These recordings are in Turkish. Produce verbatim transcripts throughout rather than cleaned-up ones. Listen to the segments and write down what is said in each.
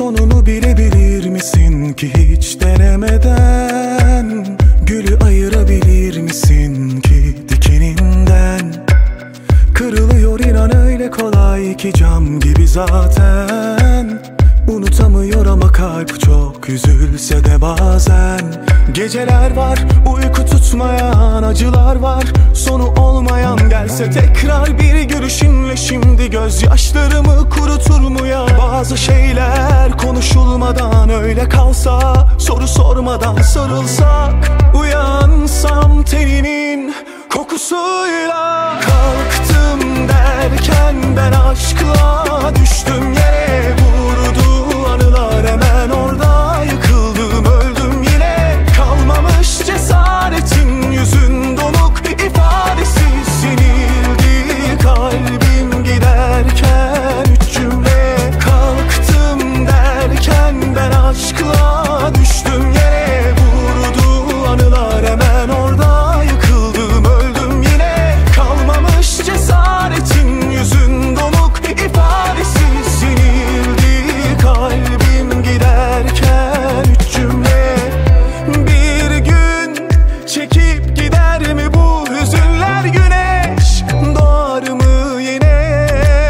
sonunu bilebilir misin ki hiç denemeden? Gülü ayırabilir misin ki dikeninden? Kırılıyor inan öyle kolay ki cam gibi zaten. Unutamıyor ama kalp çok üzülse de bazen. Geceler var uyku tutmayan, acılar var sonu olmayan. Gelse tekrar bir görüşünle şimdi gözyaşlarımı kurutur mu ya? Bazı şeyler konuşulmadan öyle kalsa, soru sormadan sarılsak, uyansam teninin kokusuyla. Kalktım derken ben aşkla düştüm yere, vurdu anılar hemen orada yıkıldım öldüm yine. Kalmamış cesaretin, yüzün donuk ifadesiz sinildi kalbim giderken üç cümle. Kalktım derken ben aşkla düştüm yere, vurdu anılar hemen orada yıkıldım öldüm yine. Kalmamış cesaretin, yüzün donuk ifadesiz sinildi kalbim giderken üç cümle. Bir gün çekip gider mi bu hüzünler, güneş doğar mı yine?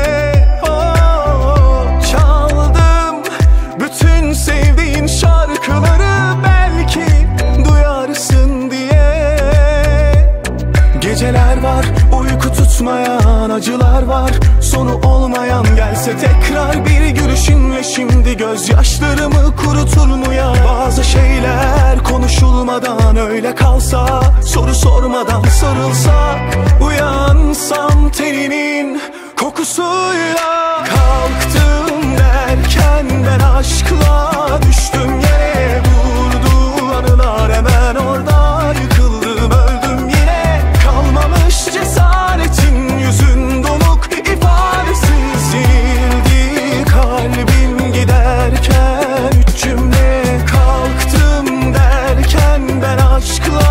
Oh, çaldım bütün sevdiğin şarkıları belki duyarsın diye. Geceler var uyku tutmayan, acılar var sonu olmayan. Gelse tekrar bir görüşünle şimdi gözyaşlarımı kurutur mu ya? Bazı şeyler konuşulmadan öyle kalsa, soru sormadan sarılsak, uyansam teninin kokusuyla. Kalktım derken ben aşkla düştüm yere, vurdu anılar hemen orada yıkıldım öldüm yine. Kalmamış cesaretin, yüzün donuk ifadesiz sinildi kalbim giderken üç cümle. Kalktım derken ben aşkla